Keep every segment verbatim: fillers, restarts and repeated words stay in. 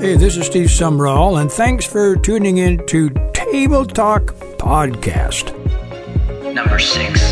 Hey, this is Steve Sumrall, and thanks for tuning in to Table Talk Podcast. Number six.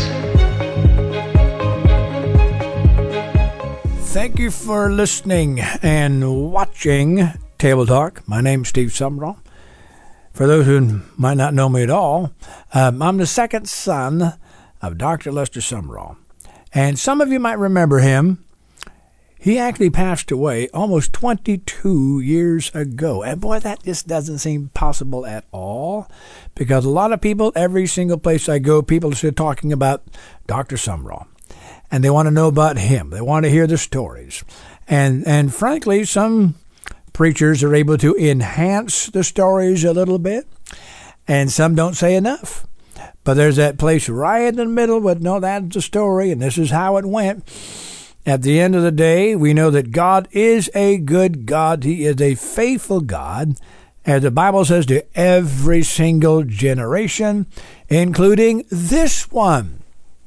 Thank you for listening and watching Table Talk. My name's Steve Sumrall. For those who might not know me at all, um, I'm the second son of Doctor Lester Sumrall. And some of you might remember him. He actually passed away almost twenty-two years ago. And boy, that just doesn't seem possible at all. Because a lot of people, every single place I go, people are still talking about Doctor Sumrall. And they want to know about him. They want to hear the stories. And and frankly, some preachers are able to enhance the stories a little bit. And some don't say enough. But there's that place right in the middle with, no, that's the story, and this is how it went. At the end of the day, we know that God is a good God. He is a faithful God, as the Bible says, to every single generation, including this one.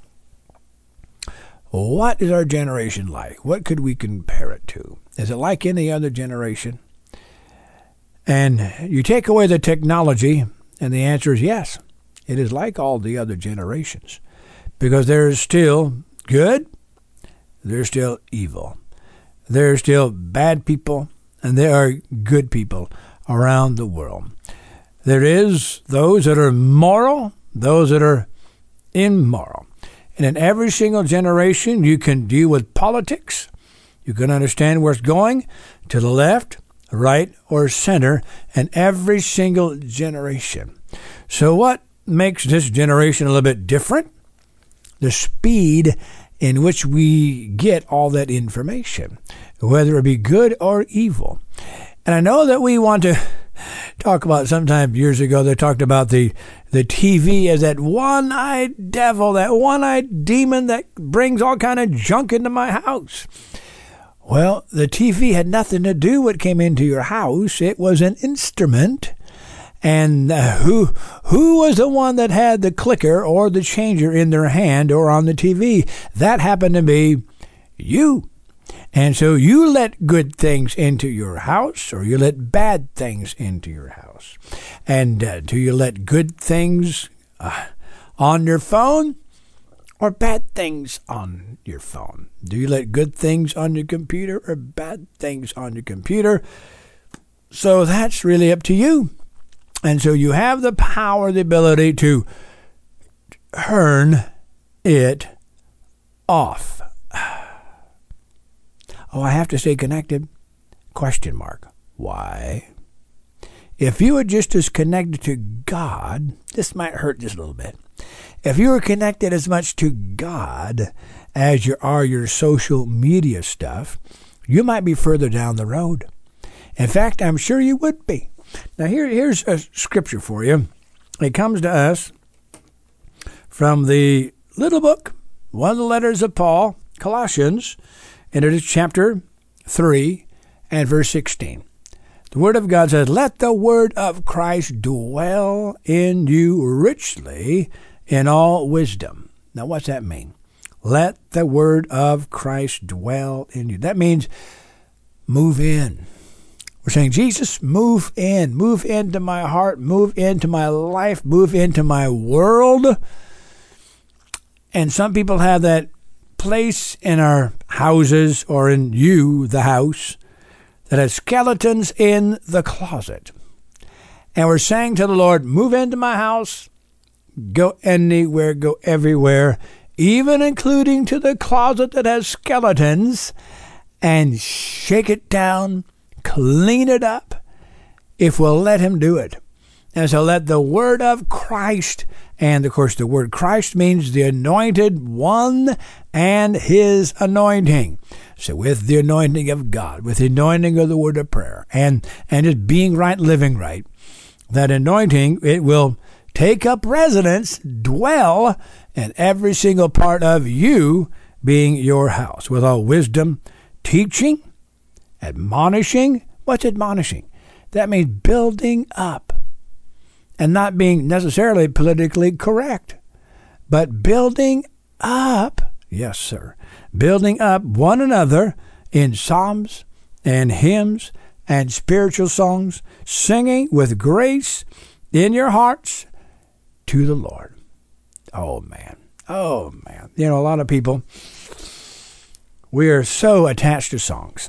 What is our generation like? What could we compare it to? Is it like any other generation? And you take away the technology, and the answer is yes. It is like all the other generations. Because there is still good, there's still evil. There are still bad people, and there are good people around the world. There is those that are moral, those that are immoral. And in every single generation, you can deal with politics. You can understand where it's going, to the left, right, or center, in every single generation. So what makes this generation a little bit different? The speed in which we get all that information, whether it be good or evil. And I know that we want to talk about, sometime years ago, they talked about the, the T V as that one-eyed devil, that one-eyed demon that brings all kind of junk into my house. Well, the T V had nothing to do with what came into your house. It was an instrument. And uh, who who was the one that had the clicker or the changer in their hand or on the T V? That happened to be you. And so you let good things into your house, or you let bad things into your house. And uh, do you let good things uh, on your phone, or bad things on your phone? Do you let good things on your computer, or bad things on your computer? So that's really up to you. And so you have the power, the ability to turn it off. Oh, I have to stay connected? Question mark. Why? If you were just as connected to God, this might hurt just a little bit. If you were connected as much to God as you are your social media stuff, you might be further down the road. In fact, I'm sure you would be. Now, here, here's a scripture for you. It comes to us from the little book, one of the letters of Paul, Colossians, and it is chapter three and verse sixteen. The Word of God says, "Let the word of Christ dwell in you richly in all wisdom." Now, what's that mean? Let the word of Christ dwell in you. That means move in. We're saying, Jesus, move in, move into my heart, move into my life, move into my world. And some people have that place in our houses, or in you, the house, that has skeletons in the closet. And we're saying to the Lord, move into my house, go anywhere, go everywhere, even including to the closet that has skeletons, and shake it down, clean it up, if we'll let him do it. And so let the word of Christ, and of course the word Christ means the anointed one and his anointing. So with the anointing of God, with the anointing of the word of prayer, and, and just being right, living right, that anointing, it will take up residence, dwell in every single part of you being your house, with all wisdom, teaching, admonishing. What's admonishing? That means building up, and not being necessarily politically correct, but building up, yes, sir, building up one another in psalms and hymns and spiritual songs, singing with grace in your hearts to the Lord. Oh, man. Oh, man. You know, a lot of people, we are so attached to songs.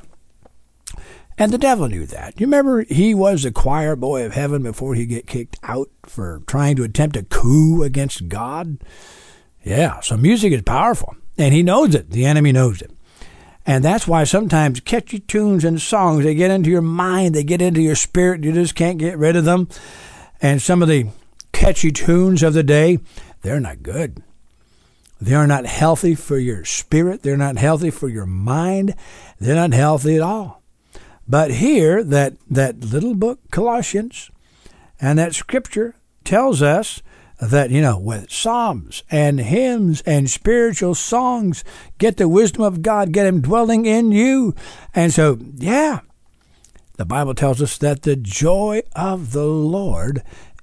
And the devil knew that. You remember he was the choir boy of heaven before he get kicked out for trying to attempt a coup against God? Yeah, so music is powerful. And he knows it. The enemy knows it. And that's why sometimes catchy tunes and songs, they get into your mind, they get into your spirit, you just can't get rid of them. And some of the catchy tunes of the day, they're not good. They are not healthy for your spirit. They're not healthy for your mind. They're not healthy at all. But here, that, that little book, Colossians, and that scripture tells us that, you know, with psalms and hymns and spiritual songs, get the wisdom of God, get him dwelling in you. And so, yeah, the Bible tells us that the joy of the Lord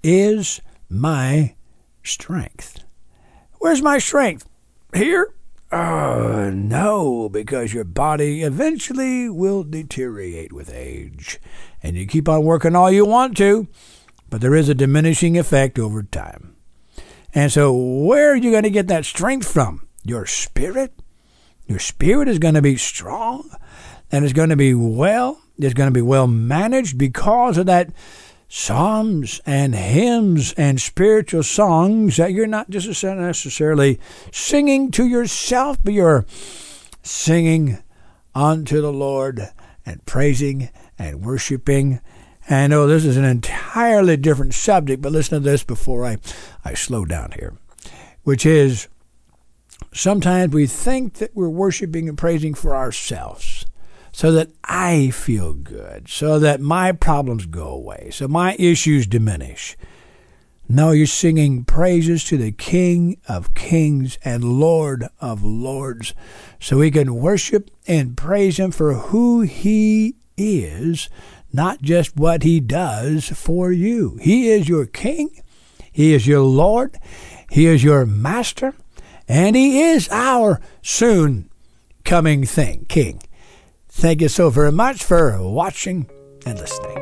is my strength. Where's my strength? Here? Uh, no, because your body eventually will deteriorate with age. And you keep on working all you want to, but there is a diminishing effect over time. And so where are you going to get that strength from? Your spirit? Your spirit is going to be strong, and it's going to be well. It's going to be well managed because of that psalms and hymns and spiritual songs that you're not just necessarily singing to yourself, but you're singing unto the Lord and praising and worshiping. And oh, this is an entirely different subject, but listen to this before I, I slow down here, which is sometimes we think that we're worshiping and praising for ourselves, so that I feel good, so that my problems go away, so my issues diminish. No, you're singing praises to the King of Kings and Lord of Lords, so we can worship and praise him for who he is, not just what he does for you. He is your King, he is your Lord, he is your Master, and he is our soon coming thing, King. Thank you so very much for watching and listening.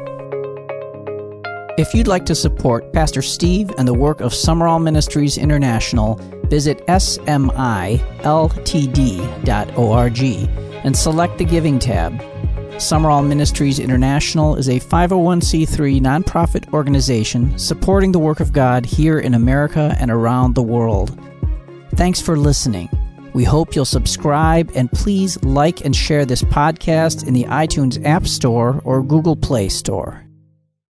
If you'd like to support Pastor Steve and the work of Summerall Ministries International, visit S M I L T D dot org and select the Giving tab. Summerall Ministries International is a five oh one c three nonprofit organization supporting the work of God here in America and around the world. Thanks for listening. We hope you'll subscribe, and please like and share this podcast in the iTunes App Store or Google Play Store.